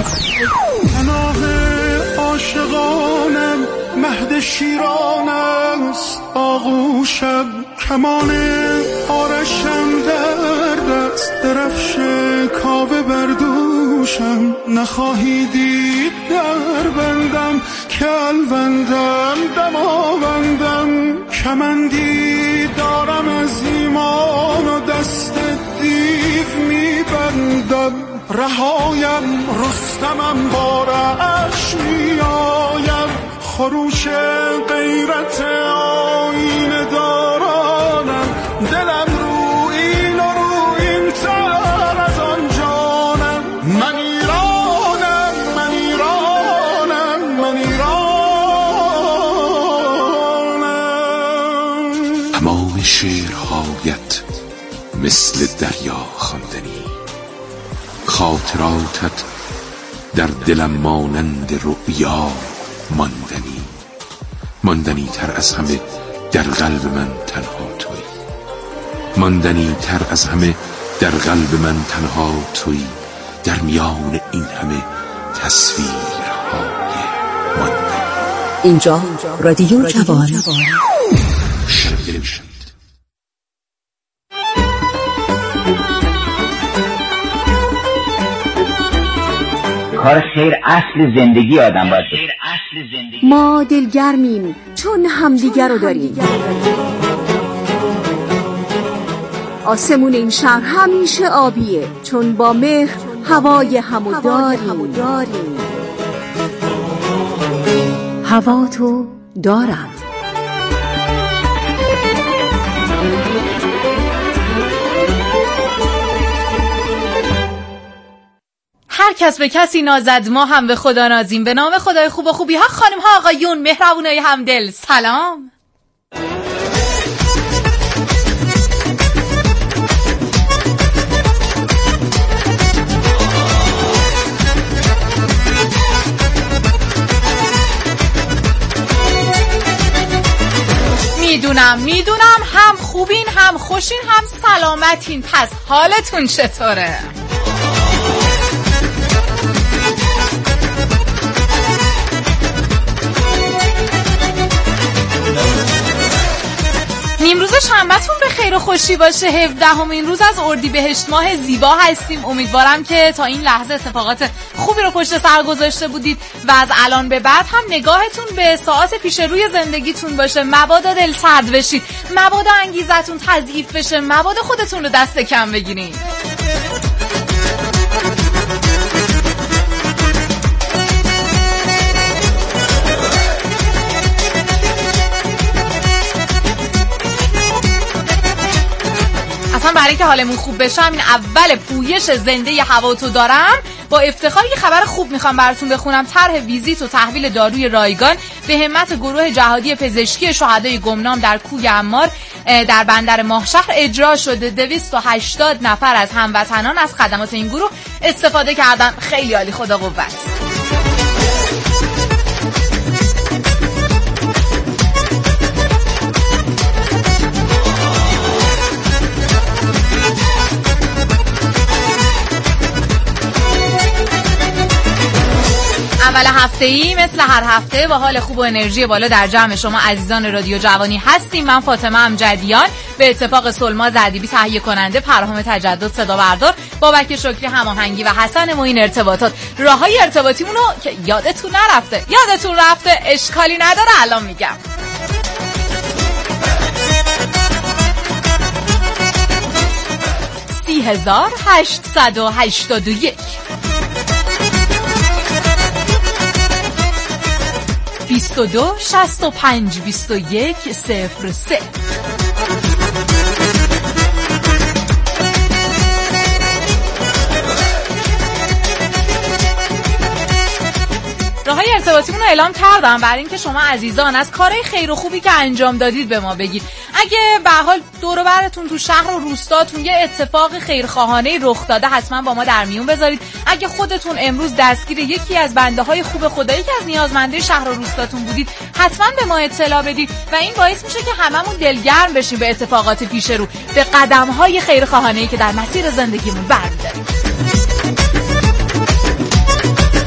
پناه عاشقانم مهد شیران است آغوشم، کمان آرشم در دست، درفش کاوه بردوشم. نخواهی دید در بندم کل بندم دماوندم، کمندی دارم از ایمان و دست دیو میبندم. رهایم رستمم بارش میایم، خروش غیرت آینه دارانم. دلم رو این و رو این تر از آن جانم. من ایرانم من ایرانم من ایرانم. تمام شعرهایت مثل دریا خواندنی، خاطراتت در دلم مانند رؤیا ماندنی. ماندنی تر از همه در قلب من تنها تویی، ماندنی تر از همه در قلب من تنها تویی. در میان این همه تصویرهای ماندنی. اینجا رادیو جوان. کار خیر اصل زندگی آدم باید باشه. ما دلگرمیم چون همدیگر رو داریم. آسمون این شهر همیشه آبیه چون با مهر هوای همو داریم. هوا تو دارم. هر کس به کسی نازد ما هم به خدا نازیم. به نام خدای خوب و خوبی ها، خانم ها آقایون، مهربونای همدل، سلام. میدونم هم خوبین هم خوشین هم سلامتین. پس حالتون چطوره؟ نیمروز شنبه‌تون به خیر و خوشی باشه. 17مین روز از اردیبهشت ماه زیبا هستیم. امیدوارم که تا این لحظه اتفاقات خوبی رو پشت سر گذاشته بودید و از الان به بعد هم نگاهتون به ساعات پیش روی زندگیتون باشه. مبادا دل سرد بشید، مبادا انگیزتون تضعیف بشه، مبادا خودتون رو دست کم بگیرین. اصلا برای که حالمون خوب بشه این اول پویش زنده هوا تو دارم با افتخار یه خبر خوب میخوام براتون بخونم. طرح ویزیت و تحویل داروی رایگان به همت گروه جهادی پزشکی شهدای گمنام در کوی عمار در بندر ماهشهر اجرا شده. 280 نفر از هموطنان از خدمات این گروه استفاده کردن. خیلی عالی، خدا قوت. اول هفته‌ای مثل هر هفته با حال خوب و انرژی بالا در جمع شما عزیزان رادیو جوانی هستیم. من فاطمه امجدیان، به اتفاق سلما زدیبی تهیه کننده، پرهام تجدد صدا بردار، بابک شکری هماهنگی و حسن معین ارتباطات. راههای ارتباطیمونو که یادتون رفته اشکالی نداره الان میگم. (30,881) 22 65 21 03. راههای ارتباطیمون رو اعلام کردم برای اینکه شما عزیزان از کارهای خیر و خوبی که انجام دادید به ما بگید. اگه به حال دور و برتون تو شهر و روستاتون یه اتفاق خیرخواهانه رخ داده حتما با ما در میون بذارید. اگه خودتون امروز دستگیر یکی از بنده های خوب خدایی که از نیازمنده شهر و روستاتون بودید حتما به ما اطلاع بدید و این باعث میشه که هممون دلگرم بشیم به اتفاقات پیش رو، به قدم های خیرخواهانه‌ای که در مسیر زندگیمون برمی‌داریم.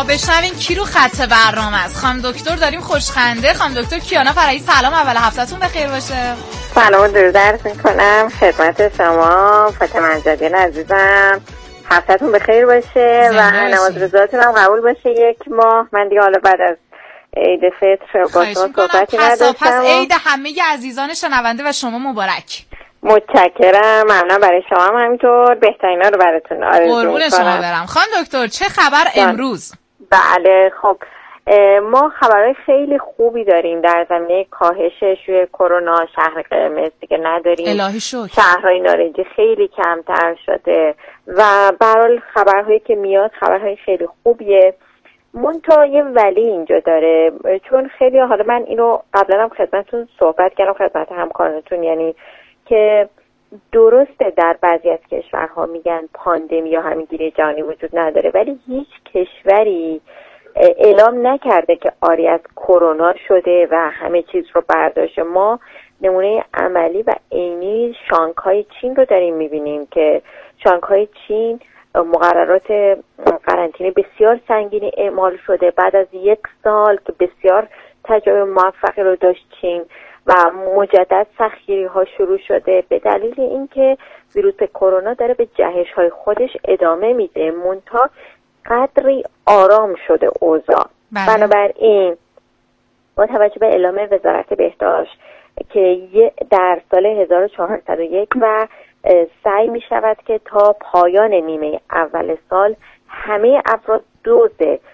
بشنوین کی رو خط برنامه است. خانم دکتر داریم خوشخنده. خانم دکتر کیانا فرحی، سلام، اول هفتهتون بخیر باشه. سلام و درود عرض می‌کنم خدمت شما فاطمه جدین عزیزم، هفتهتون بخیر باشه و نماز روزاتون هم قبول باشه. یک ماه من دیگه حالا بعد از عید فطر با شما صحبتی نداشتم. پس عید همه عزیزان شنونده و شما مبارک. متشکرم، ممنون. برای شما هم همینطور بهترینا رو براتون آرزو می‌کنم. قربون شما برم. خانم دکتر چه خبر امروز؟ بله خب ما خبرهای خیلی خوبی داریم در زمینه کاهش شیوع کرونا. شهر قرمز دیگه نداریم، الهی شکر. شهرهای نارنجی خیلی کمتر شده و به هر حال خبرهایی که میاد خبرهای خیلی خوبیه. منتها یه ولی اینجا داره، چون خیلی حالا من اینو قبلا هم خدمتتون صحبت کردم، خدمت همکارانتون، یعنی که درسته در بعضی از کشورها میگن پاندمی یا همینگیری جهانی وجود نداره، ولی هیچ کشوری اعلام نکرده که آری از کرونا شده و همه چیز رو برداشته. ما نمونه عملی و عینی شانگهای چین رو داریم میبینیم که شانگهای چین مقررات قرنطینه بسیار سنگینی اعمال شده بعد از 1 سال که بسیار تجربه موفقی رو داشت چین و مجدد سختگیری ها شروع شده به دلیل اینکه ویروس کرونا داره به جهش های خودش ادامه میده، منتها قدری آرام شده اوضاع. بنابراین با توجه به اعلام وزارت بهداشت که در سال 1401 و سعی می شود که تا پایان نیمه اول سال همه افراد دوز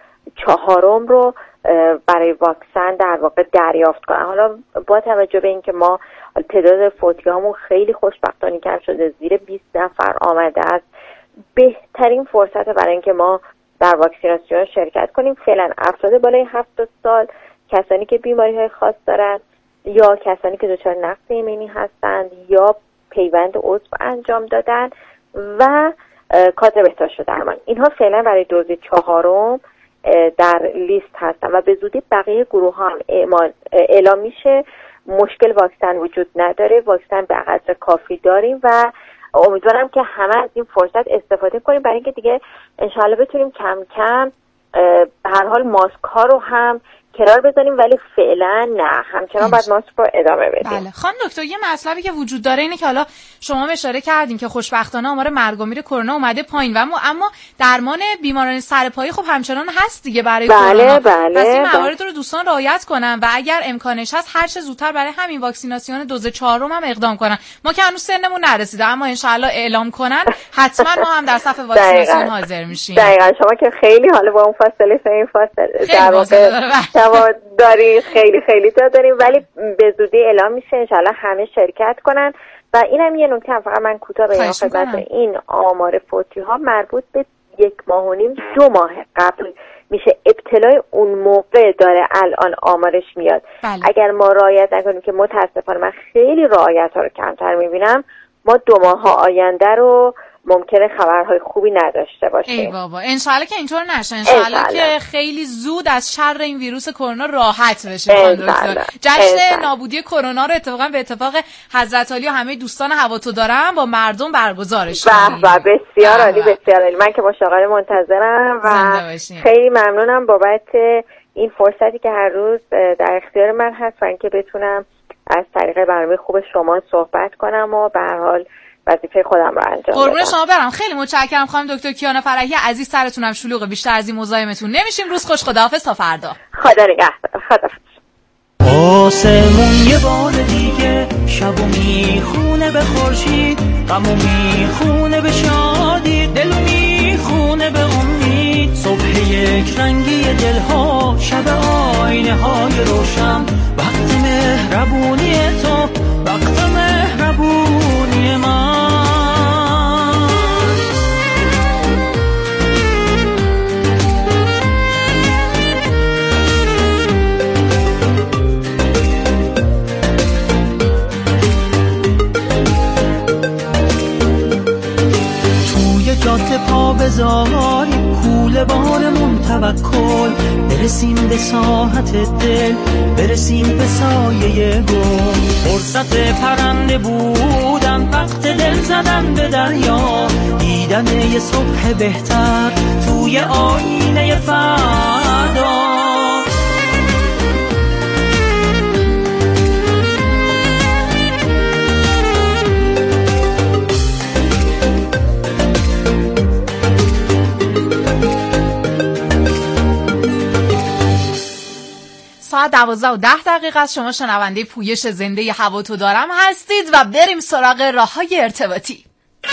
4 رو برای واکسن در واقع دریافت کنن. حالا با توجه به اینکه ما تعداد فوتی هامون خیلی خوشبختانه کم شده، زیر 20 نفر آمده است، بهترین فرصت برای اینکه ما در واکسیناسیون شرکت کنیم. فعلا افراد بالای 70 سال، کسانی که بیماری های خاص دارن یا کسانی که دچار نقص ایمنی هستند یا پیوند عضو انجام دادن و کادر بهداشت درمان، اینها فعلا برای دوز 4 در لیست هستن و به زودی بقیه گروه ها هم اعلام میشه. مشکل واکسن وجود نداره، واکسن به قدر کافی داریم و امیدوارم که همه از این فرصت استفاده کنیم برای اینکه دیگه انشاءالله بتونیم کم کم به هر حال ماسک ها رو هم کنار بزنیم، ولی فعلا نه، همچنان باید ماسک رو ادامه بدیم. بله خانم دکتر، یه مطلبی که وجود داره اینه که حالا شما اشاره کردین که خوشبختانه آمار مرگ و میر کرونا اومده پایین و اما درمان بیماران سرپایی خب همچنان هست دیگه برای کرونا. پس این موارد رو دوستان رعایت کنن و اگر امکانش هست هر چه زودتر برای همین واکسیناسیون دوز 4 هم اقدام کنن. ما که هنوز سنمون نرسیده اما ان شاء الله اعلام کنن حتما ما هم در صف واکسیناسیون حاضر میشیم. دقیقاً شما که خیلی حالا با اون فاصله در واقع دارید، خیلی خیلی جا داریم، ولی به زودی اعلام میشه انشالله همه شرکت کنن. و اینم یه نکته فقط من کوتاه بگم خدمت، این آمار فوتی ها مربوط به 1.5 ماه 2 ماه قبل میشه، ابتلای اون موقع داره الان آمارش میاد. اگر ما رعایت نکنیم که متاسفانه من خیلی رعایت ها رو کمتر میبینم، ما 2 ماه آینده رو ممکنه خبرهای خوبی نداشته باشیم. ای بابا انشالله که اینطور نشه، انشالله که خیلی زود از شر این ویروس کرونا راحت بشه. جشن نابودی کرونا رو اتفاقا به اتفاق حضرت علی و همه دوستان هواتو دارم با مردم برگزارش کنیم. بسیار عالی، بسیار عالی. من که مشاغل منتظرم و خیلی ممنونم بابت این فرصتی که هر روز در اختیار من هست و اینکه بتونم از طریق برنامه خوب شما صحبت کنم و به هر حال وظیفه خودم رو انجام بدم. قربون شما برم، خیلی متشکرم خانم دکتر کیانا فرحی عزیز. سرتونم شلوغه، بیشتر از این مزاحمتون نمیشیم. روز خوش، خداحافظ تا فردا. خدا نگهدار. خداحافظ. آسمون یه بار دیگه شبو میخونه به خورشید، غمو میخونه به شادی، دلو میخونه به امید. صبح یک رنگی دلها، شب آینه های روشن، وقت مهربونی تو، وقت مهربونی من. توی جاده پا بذاری، کوله بارمون توکل، برسیم به ساحت دل، برسیم به سایه گل. فرصت پرنده بودن، وقت دل زدن به دریا، دیدن یه صبح بهتر توی آینه فردا. ساعت 12:10 است. شما شنونده پویش زنده هوا تو دارم هستید و بریم سراغ راه‌های ارتباطی.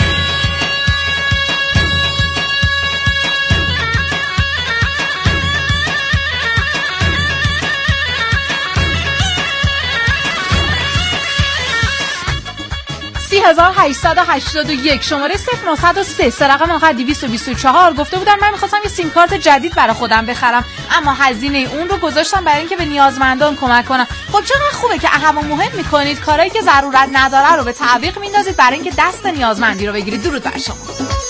(3881) شماره 0903 رقم آخر 224 گفته بودن من می‌خواستم یه سیم کارت جدید برای خودم بخرم، اما هزینه اون رو گذاشتم برای اینکه به نیازمندان کمک کنم. خب چقدر خوبه که اهم و مهم می‌کنید، کارهایی که ضرورت نداره رو به تعویق میندازید برای اینکه دست نیازمندی رو بگیرید. درود بر شما.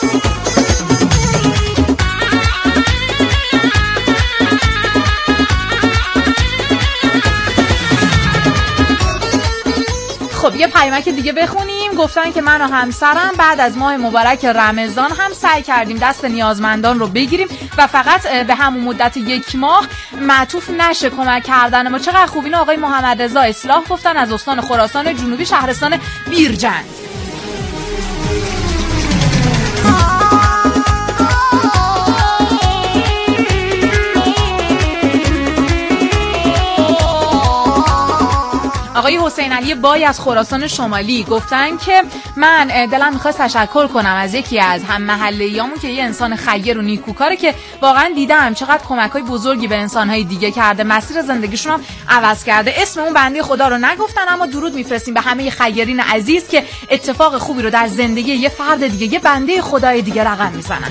خب یه پیامک دیگه بخونیم. گفتن که من و همسرم بعد از ماه مبارک رمضان هم سعی کردیم دست نیازمندان رو بگیریم و فقط به همون مدت 1 ماه معطوف نشه کمک کردن ما. چقدر خوب. اینو آقای محمد رضا اصلاح گفتن از استان خراسان جنوبی، شهرستان بیرجند. آقای حسین علی بای از خراسان شمالی گفتن که من دلم میخواست تشکر کنم از یکی از هم محله‌ایامون که یه انسان خیر و نیکوکاره که واقعا دیدم چقدر کمک‌های بزرگی به انسان‌های دیگه کرده، مسیر زندگیشون هم عوض کرده. اسم اون بنده خدا رو نگفتن، اما درود میفرستیم به همه خیرین عزیز که اتفاق خوبی رو در زندگی یه فرد دیگه، یه بنده خدای دیگه رقم میزنن.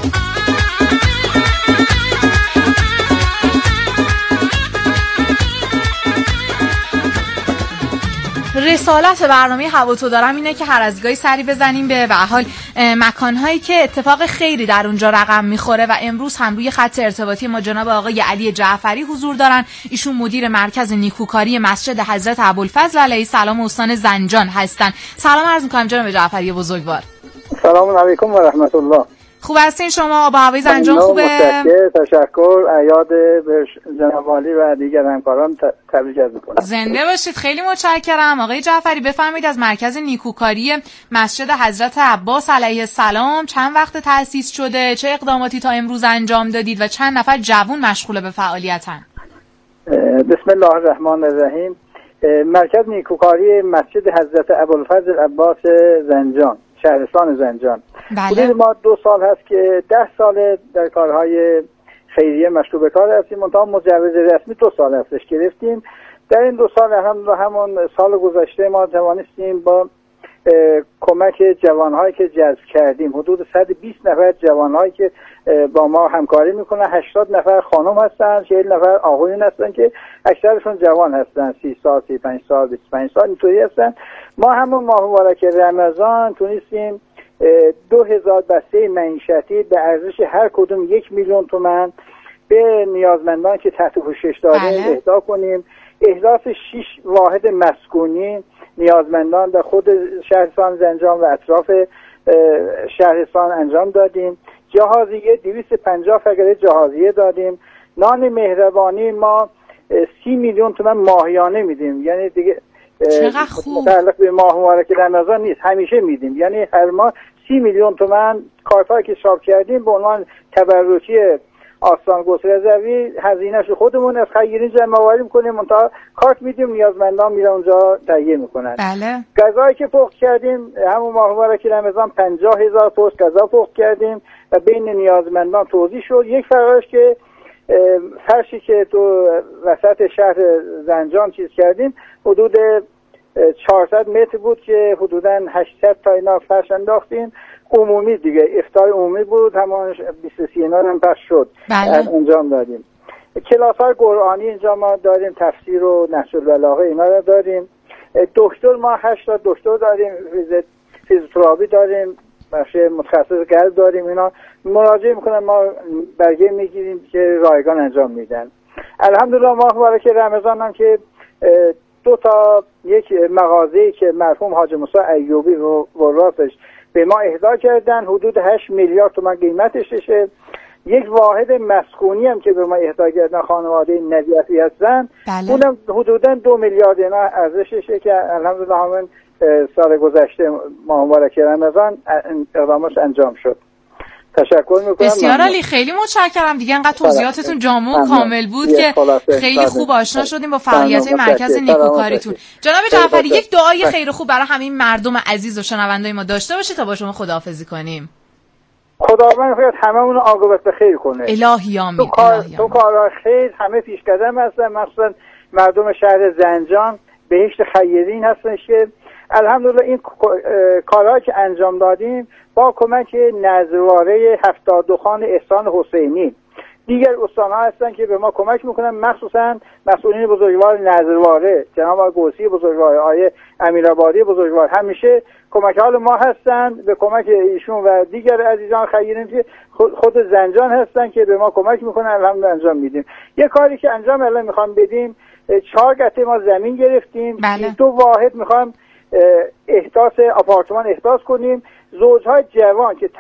رسالت برنامه هوا تو دارم اینه که هر از گاهی سری بزنیم به حال مکانهایی که اتفاق خیری در اونجا رقم میخوره و امروز هم روی خط ارتباطی ما جناب آقای علی جعفری حضور دارن. ایشون مدیر مرکز نیکوکاری مسجد حضرت ابوالفضل علیه السلام استان زنجان هستن. سلام عرض می‌کنم جناب جعفری بزرگوار. سلام علیکم و رحمت الله. خوب هستین شما؟ آب و هوای زنجان خوبه؟ تشکر. عیاد به جناب عالی و دیگر همکاران تبریک عرض می‌کنم. زنده باشید. خیلی متشکرم. آقای جعفری بفرمایید از مرکز نیکوکاری مسجد حضرت عباس علیه السلام چند وقت تأسیس شده، چه اقداماتی تا امروز انجام دادید و چند نفر جوان مشغول به فعالیتن؟ بسم الله الرحمن الرحیم. مرکز نیکوکاری مسجد حضرت ابوالفضل عباس زنجان، شهرستان زنجان. بله. ما 2 سال هست که 10 سال در کارهای خیریه مشغول به کار هستیم. منتها مجوز رسمی 2 سال هستش گرفتیم. در این 2 سال همون سال گذشته ما توانستیم با کمک جوانهایی که جذب کردیم، حدود 120 نفر جوانهایی که با ما همکاری میکنن، 80 نفر خانم هستن، 40 نفر آقایون هستن که اکثرشون جوان هستن، 30 سال، 35 سال، 25 سال اینطوری هستن. ما همون ماه مبارک رمضان تونستیم 2000 بسته معیشتی به ارزش هر کدوم 1 میلیون تومان به نیازمندان که تحت پوشش داریم اهدا کنیم. احداث 6 واحد مسکونی نیازمندان در خود شهرستان زنجان و اطراف شهرستان انجام دادیم. جهازیه 250 فقره جهازیه دادیم. نان مهربانی ما 30 میلیون تومان ماهیانه میدیم، یعنی دیگه متعلق به ماه مبارک رمضان نیست، همیشه میدیم، یعنی هر ماه 30 میلیون تومان کارتایی که حساب کردیم به عنوان تبرکی آستان گسرزوی هزینه‌اش خودمون از خیرین جمع آوری می‌کنیم، منتها کارت میدیم، نیازمندان میرن اونجا تهیه میکنن. بله. غذایی که پخت کردیم همون ماه مبارک رمضان 50,000 پست غذا پخت کردیم و بین نیازمندان توزیع شد. یک فرقش که فرشی که تو وسط شهر زنجان چیز کردیم حدود 400 متر بود که حدوداً 800 تا اینا فرش انداختیم. عمومی دیگه، افطار عمومی بود، همون 23 اینا هم پخش شد. بله. انجام دادیم. کلاس‌های قرآنی اینجا ما داریم، تفسیر و نهج البلاغه اینا رو داریم. دکتر ما 8 تا دکتر داریم، فیزیوتراپی داریم، بخش متخصص قلب داریم، اینا مراجعه میکنن، ما برگه میگیریم که رایگان انجام میدن. الحمدلله ماه مبارک رمضان هم که یک مغازه‌ای که مرحوم حاج موسی ایوبی و وراثش به ما اهدا کردن، حدود 8 میلیارد تومان قیمتشه. یک واحد مسکونی هم که به ما اهدا کردن خانواده نجفی هستن، اونم حدوداً 2 میلیارد اینا ارزششه که الحمدلله همین سال گذشته ماه مبارک رمضان اقدامش انجام شد. تشکر میکنم. بسیار عالی، خیلی متشکرم دیگه. انقدر توضیحاتتون جامع و کامل بود که خیلی خوب آشنا شدیم با فعالیت‌های مرکز نیکوکاریتون. جناب جعفری، یک دعای خیر خوب برای همین مردم عزیز و شنوندای ما داشته باشید تا با شما خداحافظی کنیم. خداوند خیلی هممون رو عاقبت به خیر کنه. الهی آمین. تو کارهای خیر همه پیش قدم هستن، مثلا مردم شهر زنجان بهشت خیرین هستن که الحمدلله این کارهایی که انجام دادیم با کمک نظرواره 72 خان احسان حسینی، دیگر استان‌ها هستن که به ما کمک میکنن، مخصوصا مسئولین بزرگوار نظرواره جناب آقای گوسی بزرگوار، آقای امیرآبادی بزرگوار، همیشه کمک حال ما هستن. به کمک ایشون و دیگر عزیزان خیرین که خود زنجان هستن که به ما کمک میکنن، الحمدلله انجام میدیم. یه کاری که انجام الان میخوام بدیم، 4 قطعه ما زمین گرفتیم، 2 واحد میخوام احداث آپارتمان احداث کنیم. زوجهای جوان که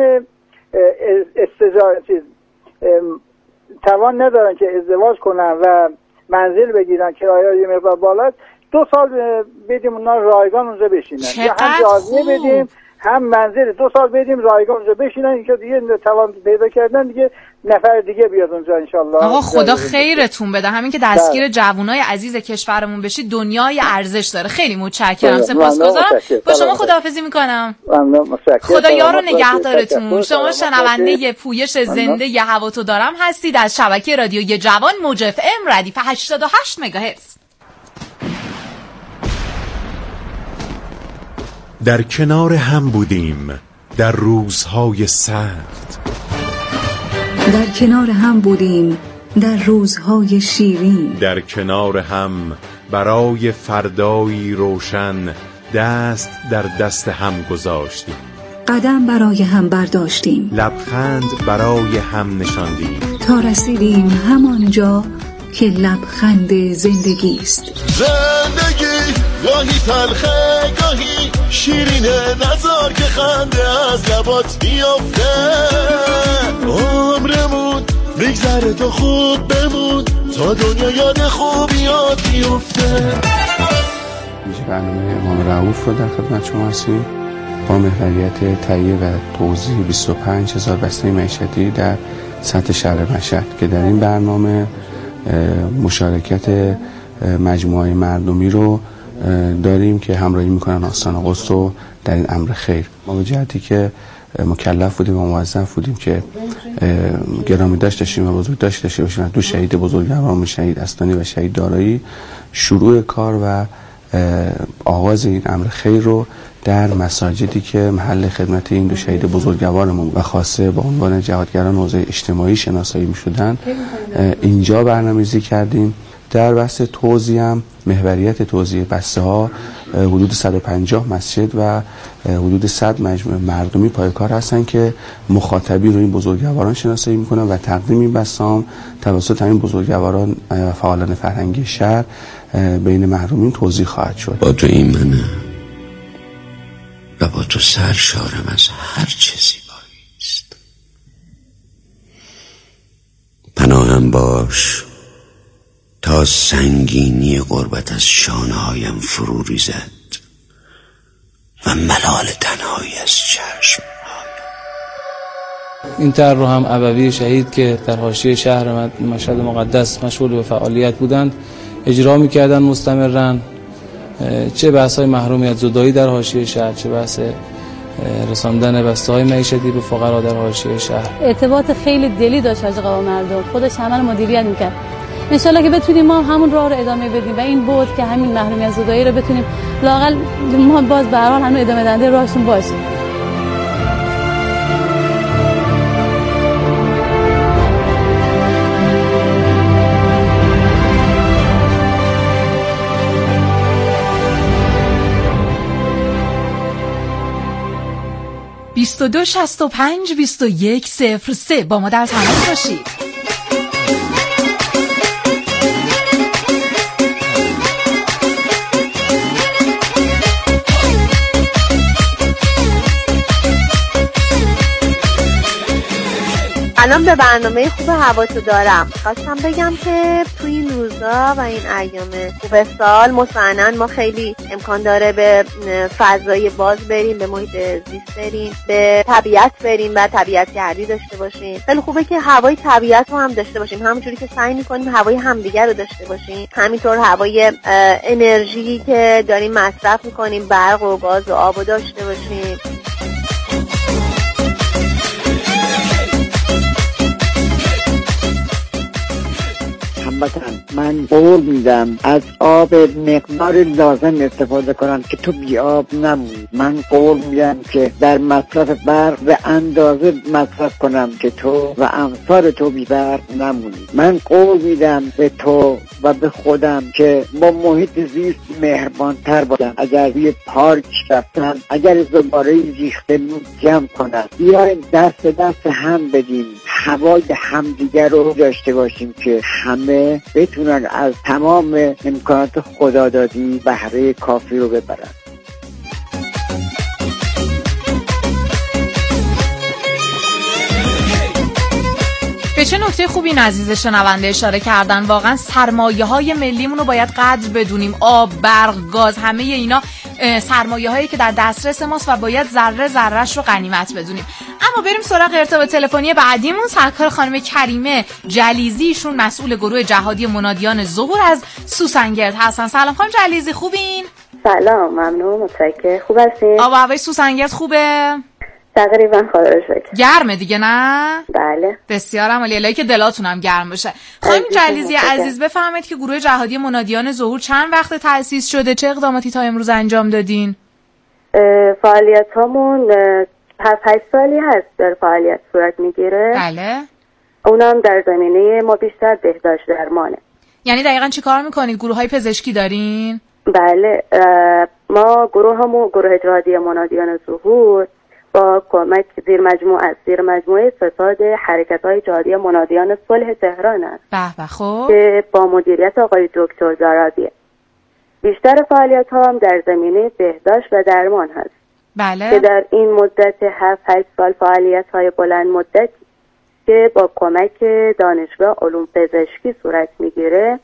توان ندارن که ازدواج کنن و منزل بگیرن، کرایه یه مقدار بالاست، 2 سال بدیم اونا رایگان اونجا بشینن، یا هم جازیه بدیم هم منزل 2 سال بدیم رایگان اونجا بشینن، اینکه دیگه توان پیدا کردن دیگه نفر دیگه بیاد اونجا انشالله. آقا خدا خیرتون بده، همین که دستگیر جوانای عزیز کشورمون بشید دنیای ارزش داره. خیلی متشکرم، سپاسگزارم. با شما خداحافظی میکنم. خدا یار و نگهدارتون. شما شنونده پویش زنده ی هوا تو دارم هستید از شبکه رادیوی جوان موج اف ام ردیف 88 مگاهرتز. در کنار هم بودیم در روزهای سخت، در کنار هم بودیم در روزهای شیرین، در کنار هم برای فردایی روشن دست در دست هم گذاشتیم، قدم برای هم برداشتیم، لبخند برای هم نشاندیم، تا رسیدیم همانجا که لبخند زندگی است. زندگی گاهی تلخه گاهی شیرینه، نذار که خنده از لبات بیافته، عمرمون بگذره تا خوب بمون تا دنیا یاد خوبیات بیفته. اینجا برنامه امام رؤوف رو در خدمت شما هستیم با محوریت تهیه و توزیع 25,000 بسته معیشتی در سطح شهر مشهد که در این برنامه مشارکت مجموعه مردمی رو داریم که همراهی میکنن آستان قدس رو در این امر خیر. ما به جهتی که مکلف بودیم و موظف بودیم که گرامی داشتیم و بزرگ داشته باشیم 2 شهید بزرگواران، شهید استانی و شهید دارایی، شروع کار و آغاز این امر خیر رو در مساجدی که محل خدمت این 2 شهید بزرگوارمون و خاصه با عنوان جهادگران حوزه اجتماعی شناسایی می‌شدن اینجا برنامه‌ریزی کردیم. در بحث توزیع هم محوریت توزیع بسته ها حدود 150 مسجد و حدود 100 مجموعه مردمی پایکار هستن که مخاطبین رو این بزرگواران شناسایی میکنن و تقدیم این بسته هم توسط همین بزرگواران و فعالان فرهنگی شهر بین محرومین توزیع خواهد شد. با تو ایمنه و با تو سرشارم از هر چه زیبایی است. پناهم باش تا سنگینی غربت از شانه‌هایم فرو ریزد و ملال تنهایی از چشم. این طرح رو هم ابوی شهید که در حاشیه شهر مشهد مقدس مشغول به فعالیت بودند اجرا می‌کردند مستمراً، چه بحث‌های محرومیت زدایی در حاشیه شهر، چه بحث رساندن بسته‌های معیشتی به فقرا در حاشیه شهر. ارتباط خیلی دلی داشت حاج آقا با مردم، خودش عمل مدیریت می‌کرد. انشالله که بتونیم ما همون راه رو ادامه بدیم و این بود که همین محرومیت زدایی رو بتونیم لااقل ما باز به هر حال هنوز ادامه دهنده راهشون باشیم. 22 65 21 03 با ما در تماس باشید. الان به برنامه خوب هوا تو دارم. خواستم بگم که توی این روزا و این ایام خوب سال مطمئنا ما خیلی امکان داره به فضای باز بریم، به محیط زیست بریم، به طبیعت بریم و طبیعت گردی داشته باشیم. خیلی خوبه که هوای طبیعت رو هم داشته باشیم، همونجوری که سعی می‌کنیم هوای همدیگر رو داشته باشیم، همینطور هوای انرژی که داریم مصرف می‌کنیم، برق و گاز و آب رو داشته باشیم. من قول میدم از آب مقدار لازم استفاده کنم که تو بی آب نمونی. من قول میدم که در مصرف برق به اندازه مصرف کنم که تو و امثال تو بی برق نمونی. من قول میدم به تو و به خودم که با محیط زیست مهربان تر باشم. اگر روی پارک رفتم، اگر زباله ریخته جمع کنم، بیایم دست دست هم بدیم، هوای همدیگر رو داشته باشیم که همه بتونن از تمام امکانات خدادادی بهره کافی رو ببرن. به چه نکته خوبی این عزیز شنونده اشاره کردن. واقعا سرمایه های ملیمون رو باید قدر بدونیم. آب، برق، گاز، همه اینا سرمایه هایی که در دسترس ماست و باید ذره ذره‌اش رو غنیمت بدونیم. اما بریم سراغ ارتباط تلفنی بعدیمون. سرکار خانم کریمه جلیزی، ایشون مسئول گروه جهادی منادیان ظهور از سوسنگرد هستن. سلام خانم جلیزی، خوبین؟ سلام، ممنون، متشکرم. خوب هستین؟ آب و هوای سوسنگرد خوبه؟ تقریبا خدا رو شکر. گرمه دیگه نه؟ بله. بسیارم عالی، الهی که دلاتون هم گرم باشه. خانم جلیزی عزیز، بفرمایید که گروه جهادی منادیان ظهور چند وقت تأسیس شده؟ چه اقداماتی تا امروز انجام دادین؟ فعالیتامون 7-8 سالی هست در فعالیت صورت میگیره. بله. اونم در زمینه ما بیشتر بهداشت درمانه. یعنی دقیقاً چی کار میکنید؟ گروه های پزشکی دارین؟ بله، ما گروه جهادی منادیان ظهور با کمک زیر مجموعه ستاد حرکت‌های جهادی منادیان صلح تهران است. به خب. که با مدیریت آقای دکتر زارابیه. بیشتر فعالیت‌ها هم در زمینه بهداشت و درمان هست. بله. که در این مدت 7-8 سال فعالیت‌های بلند مدت که با کمک دانشگاه علوم پزشکی صورت میگیره.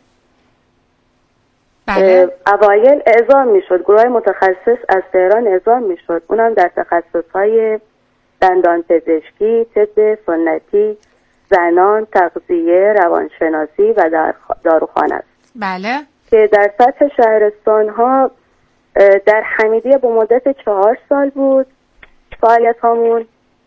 بله. اوایل اعزام میشد، گروه متخصص از تهران اعزام میشد، اونم در تخصصهای دندان پزشکی، طب سنتی، زنان، تغذیه، روانشناسی و داروخانه است. بله. که در سطح شهرستان ها در حمیدیه به مدت 4 سال بود فعالیت هامون.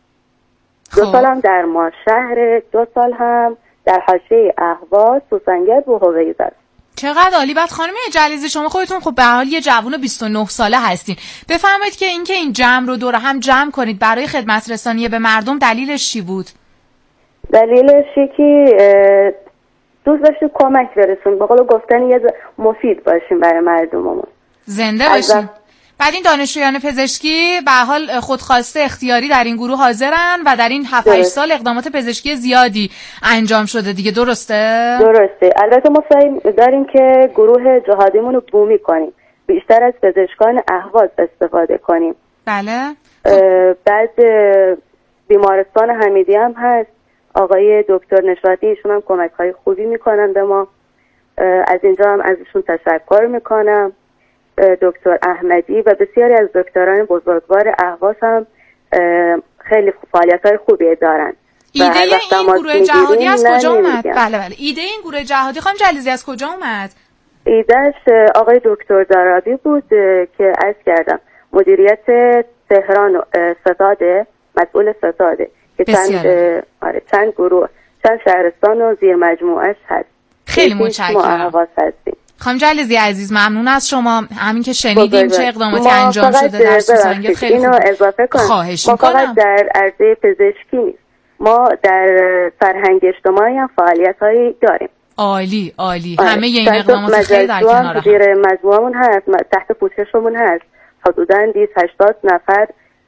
2 سال هم در ماشهر، 2 سال هم در حاشیه اهواز، سوسنگرد و هویز است. چقدر عالی. بعد خانم جلیزی، شما خودتون خب به هر حال یه جوون 29 ساله هستین. بفرمایید که این جمع رو دور هم جمع کنید برای خدمت رسانی به مردم دلیلش چی بود؟ دلیلش یکی دوست داشتیم کمک برسون، به قول گفتن یه مفید باشیم برای مردممون، زنده باشیم. بعد این دانشجویان پزشکی به هر حال خودخواسته اختیاری در این گروه حاضرن و در این 7-8 سال اقدامات پزشکی زیادی انجام شده دیگه، درسته؟ درسته. البته ما سعی داریم که گروه جهادیمون رو بومی کنیم، بیشتر از پزشکان اهواز استفاده کنیم. بله. بعد بیمارستان حمیدی هم هست، آقای دکتر نشاطی، ایشون هم کمک‌های خوبی میکنن به ما. از اینجا هم ازشون تشکر میکنم. دکتر احمدی و بسیاری از دکتران بزرگوار اهواز هم خیلی فعالیت‌های خوبی دارن. ایده این گروه جهادی از کجا اومد؟ بله. ایده این گروه جهادی خانم جلیزی از کجا اومد؟ ایدهش آقای دکتر زارابی بود که عرض کردم مدیریت تهران ستاده، مسئول ستاده که چند گروه، چند شهرستان و زیر مجموعش هست. خیلی متشکرم. خانم جلیزی عزیز، ممنون از شما. همین که شنیدیم چه اقداماتی انجام شده در سوسنگرد خیلی اینو اضافه کنم. خواهش میکنم. ما فقط در عرصه پزشکی نیست، ما در فرهنگ اجتماعی هم فعالیت‌هایی داریم. عالی. همه این اقدامات خیلی در کنار هم. زیر مجموعمون هست، تحت پوششمون هست. حدوداً 80 نفر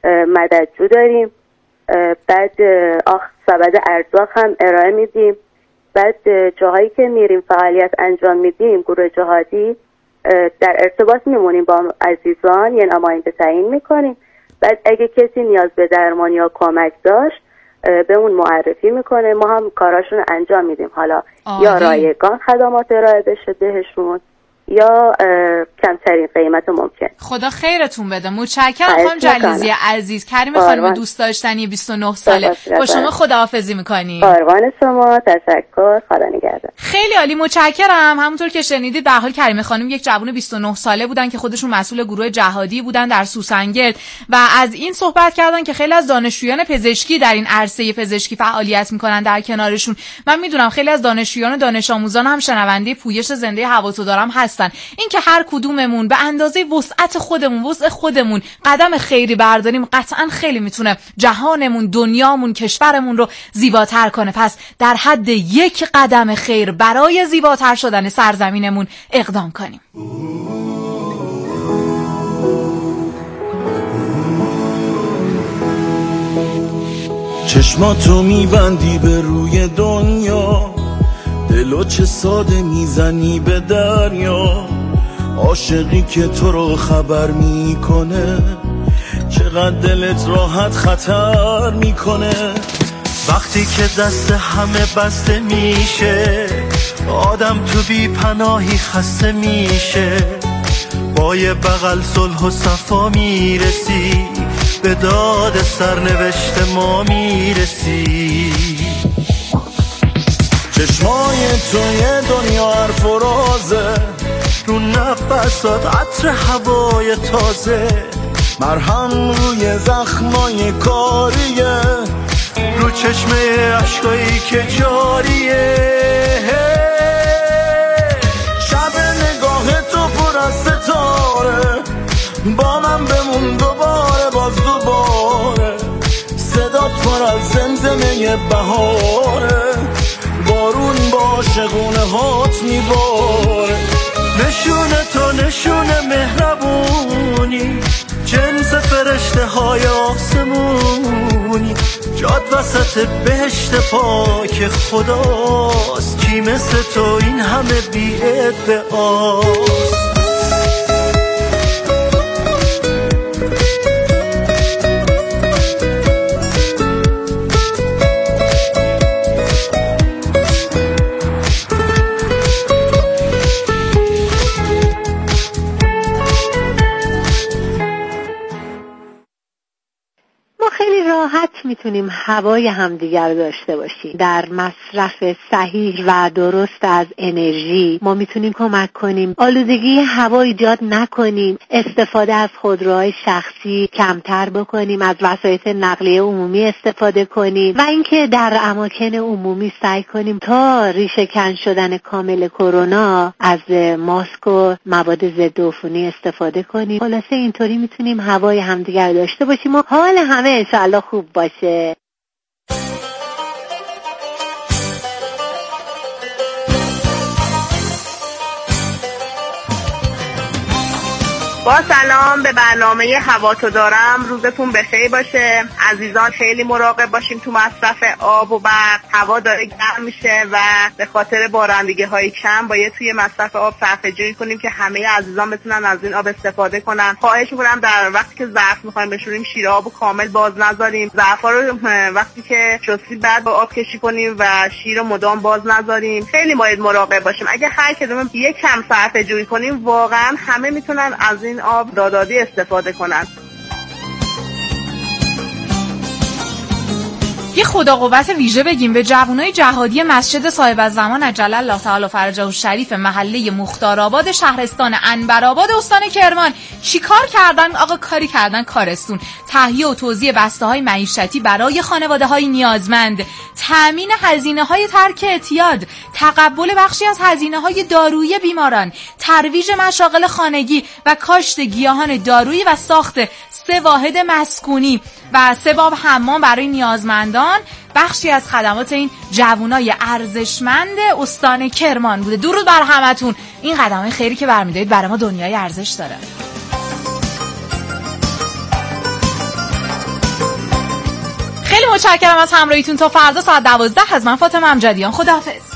مددجو داریم، بعد سبد ارزاق هم ارائه میدیم. بعد جاهایی که میریم فعالیت انجام میدیم گروه جهادی در ارتباط میمونیم با عزیزان، یه نماینده تعیین میکنیم. بعد اگه کسی نیاز به درمان یا کمک داشت به اون معرفی میکنه، ما هم کاراشون انجام میدیم. حالا یا رایگان خدمات ارائه بشه بهشون یا کمترین قیمت ممکن. خدا خیرتون بده. متشکرم خانم جلیزی عزیز. کریم خانم دوست داشتنی 29 ساله با شما خداحافظی میکنیم. قربان شما، تشکر، خدا نگهدار. خیلی عالی، متشکرم. همونطور که شنیدید به حال کریم خانم یک جوان 29 ساله بودن که خودشون مسئول گروه جهادی بودن در سوسنگرد و از این صحبت کردن که خیلی از دانشجویان پزشکی در این عرصه پزشکی فعالیت میکنن در کنارشون. من میدونم خیلی از دانشجویان و دانش آموزان هم شنونده پویش زنده هوا تو دارم هستن. این که هر کدوممون به اندازه وسعت خودمون قدم خیری برداریم قطعا خیلی میتونه جهانمون، دنیامون، کشورمون رو زیباتر کنه. پس در حد یک قدم خیر برای زیباتر شدن سرزمینمون اقدام کنیم. چشماتو میبندی به روی دنیا، دلو چه ساده میزنی به دریا، عاشقی که تو رو خبر میکنه چقدر دلت راحت خطر میکنه. وقتی که دست همه بسته میشه آدم تو بی پناهی خسته میشه، با یه بغل صلح و صفا میرسی، به داد سرنوشت ما میرسی. چشمای توی دنیا حرف و رازه، رو نفسات عطر هوای تازه، مرهم روی زخمای کاریه، رو چشمه عشقایی که جاریه. شب نگاه تو پر از ستاره، با من بمون دوباره باز دوباره، صدات پر از زمزمه بهاره، بارون با شگونه هات میباره. نشونه تو نشونه مهربونی، جنس فرشته های آسمونی، جاد وسط بهشت پاک خداست، کی مثل تو این همه بی ادعاست. راحت میتونیم هوای همدیگر داشته باشیم. در مصرف صحیح و درست از انرژی ما میتونیم کمک کنیم آلودگی هوا ایجاد نکنیم، استفاده از خودروهای شخصی کمتر بکنیم، از وسایل نقلیه عمومی استفاده کنیم و اینکه در اماکن عمومی سعی کنیم تا ریشه کن شدن کامل کرونا از ماسک و مواد ضد عفونی استفاده کنیم. خلاصه اینطوری میتونیم هوای همدیگر داشته باشیم و حال همه انشاءالله خوب باشه. با سلام به برنامه هوا تو دارم. روزتون بخیر باشه عزیزان. خیلی مراقب باشیم تو مصرف آب و برق. هوا داره گرم میشه و به خاطر بارندگی های کم باید توی مصرف آب صرفه جویی کنیم که همه عزیزان بتونن از این آب استفاده کنن. خواهش میکنم در وقتی که ظرف میخوایم بشوریم شیر آبو کامل باز نذاریم. ظرفا رو وقتی که شستی بعد با آب کشی کنیم و شیر رو مدام باز نذاریم. خیلی باید مراقب باشیم. اگه هر کدوم یک کم صرفه جویی کنیم واقعا همه میتونن از این آب دادادی استفاده کنند. یه خدا قوت ویژه بگیم به جوانای جهادی مسجد صاحب الزمان عجل الله تعالی فرجه الشریف محله مختارآباد شهرستان عنبرآباد استان کرمان. چیکار کردن آقا؟ کاری کردن کارستون. تهیه و توزیع بسته‌های معیشتی برای خانواده‌های نیازمند، تامین هزینه‌های ترک اعتیاد، تقبل بخشی از هزینه‌های دارویی بیماران، ترویج مشاغل خانگی و کاشت گیاهان دارویی و ساخت 3 واحد مسکونی و 3 باب حمام برای نیازمندان بخشی از خدمات این جوانای ارزشمند استان کرمان بوده. درود بر همتون. این قدم‌های خیری که برمی‌دارید برای ما دنیای ارزش داره. خیلی متشکرم از همراهیتون. تا فردا ساعت 12 از من فاطمه امجدیان. خداحافظ.